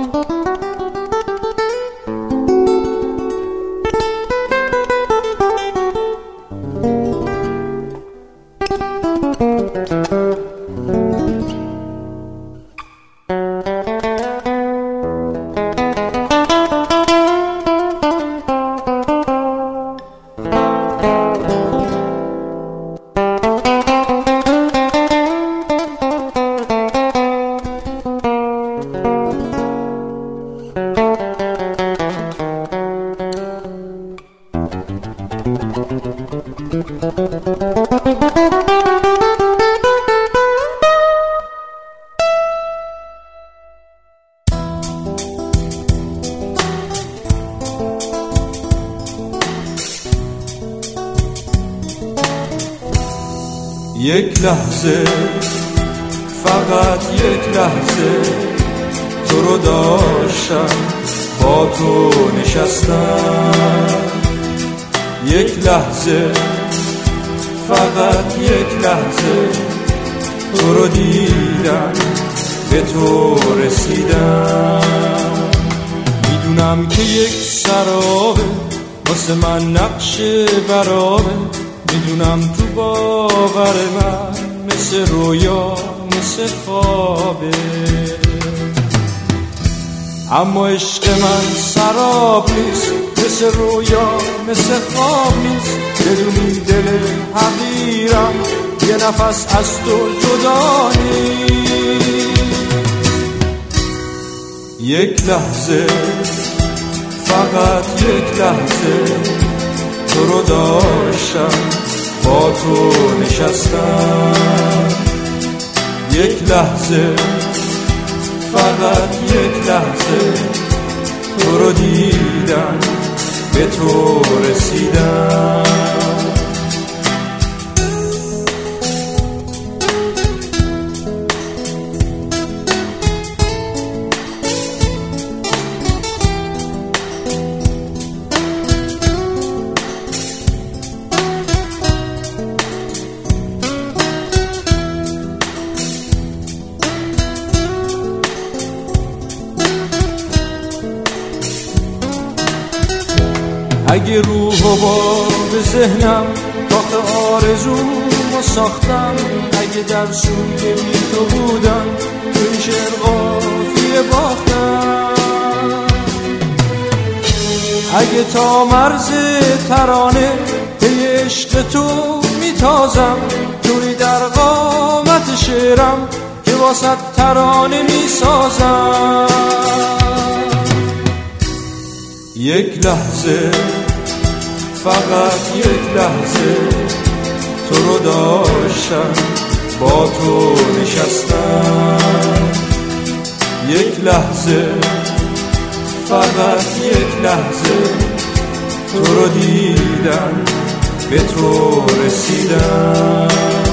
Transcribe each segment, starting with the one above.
یک لحظه، فقط یک لحظه تو رو داشتم، با تو نشستم. یک لحظه، فقط یک لحظه تو رو دیدم، به تو رسیدم. میدونم که یک سرابه واسه من نقش برابه، میدونم تو باور من مثل رویا مثل خوابه، اما عشق من سراب نیست، مثل رویا مثل خواب نیست. بدونی دل حقیرم یه نفس از تو جدا نیست. یک لحظه، فقط یک لحظه تو رو داشتم، با تو نشستم. یک لحظه، فقط یک لحظه تو رو دیدم، به تو رسیدم. اگه روح و با به ذهنم کاخ آرزومو ساختم، اگه در سوی بی تو بودم تو این شعر قافیه باختم، اگه تا مرز ترانه به عشق تو میتازم، توی در قامت شعرم که واسه ترانه میسازم. یک لحظه، فقط یک لحظه تو رو داشتم، با تو نشستم. یک لحظه، فقط یک لحظه تو رو دیدم، به تو رسیدم.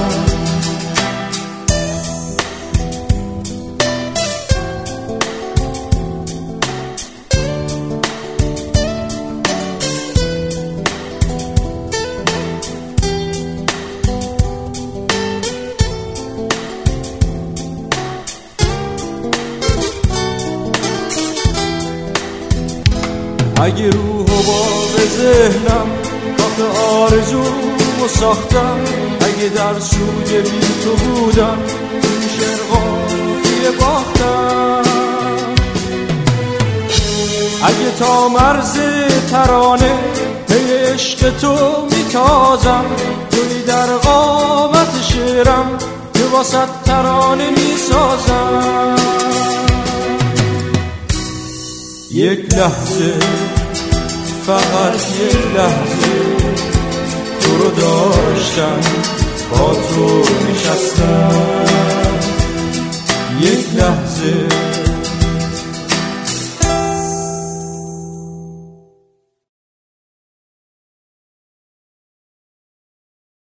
اگه روح و با به ذهنم کاخ آرزومو ساختم، اگه در سوی بی تو بودم این شعر قافیه باختم، اگه تا مرز ترانه پی عشق تو میتازم، توی در قامت شعرم که واسه ترانه میسازم. یک لحظه، فقط یک لحظه تو رو داشتم، با تو نشستم. یک لحظه،